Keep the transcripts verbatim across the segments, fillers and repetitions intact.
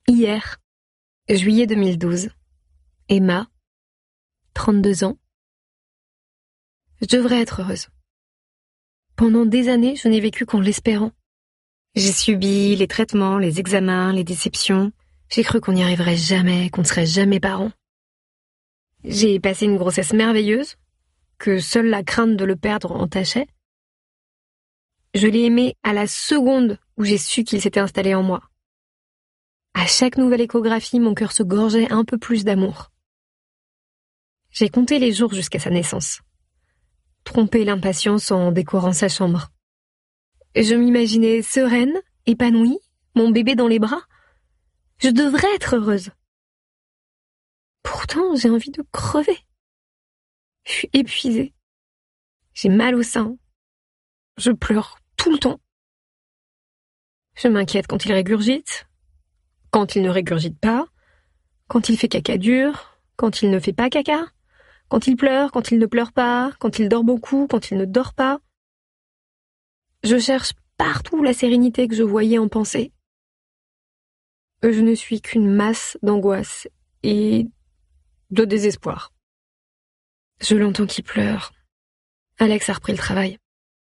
Hier, juillet deux mille douze. Emma, trente-deux ans. Je devrais être heureuse. Pendant des années, je n'ai vécu qu'en l'espérant. J'ai subi les traitements, les examens, les déceptions. J'ai cru qu'on n'y arriverait jamais, qu'on ne serait jamais parents. J'ai passé une grossesse merveilleuse, que seule la crainte de le perdre entachait. Je l'ai aimé à la seconde où j'ai su qu'il s'était installé en moi. À chaque nouvelle échographie, mon cœur se gorgeait un peu plus d'amour. J'ai compté les jours jusqu'à sa naissance. Trompé l'impatience en décorant sa chambre. Je m'imaginais sereine, épanouie, mon bébé dans les bras. Je devrais être heureuse. Pourtant, j'ai envie de crever. Je suis épuisée. J'ai mal au sein. Je pleure tout le temps. Je m'inquiète quand il régurgite, quand il ne régurgite pas, quand il fait caca dur, quand il ne fait pas caca, quand il pleure, quand il ne pleure pas, quand il dort beaucoup, quand il ne dort pas. Je cherche partout la sérénité que je voyais en pensée. Je ne suis qu'une masse d'angoisse et de désespoir. Je l'entends qui pleure. Alex a repris le travail.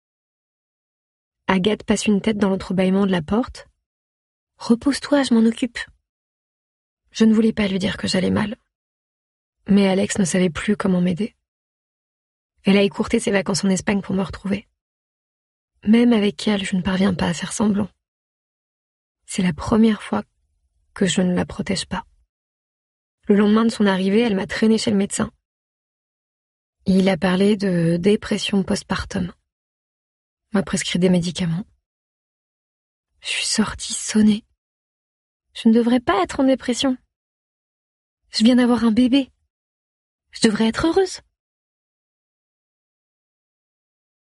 Agathe passe une tête dans l'entrebâillement de la porte. « Repose-toi, je m'en occupe. » Je ne voulais pas lui dire que j'allais mal. Mais Alex ne savait plus comment m'aider. Elle a écourté ses vacances en Espagne pour me retrouver. Même avec elle, je ne parviens pas à faire semblant. C'est la première fois que je ne la protège pas. Le lendemain de son arrivée, elle m'a traînée chez le médecin. Il a parlé de dépression postpartum. M'a prescrit des médicaments. Je suis sortie sonnée. Je ne devrais pas être en dépression. Je viens d'avoir un bébé. Je devrais être heureuse.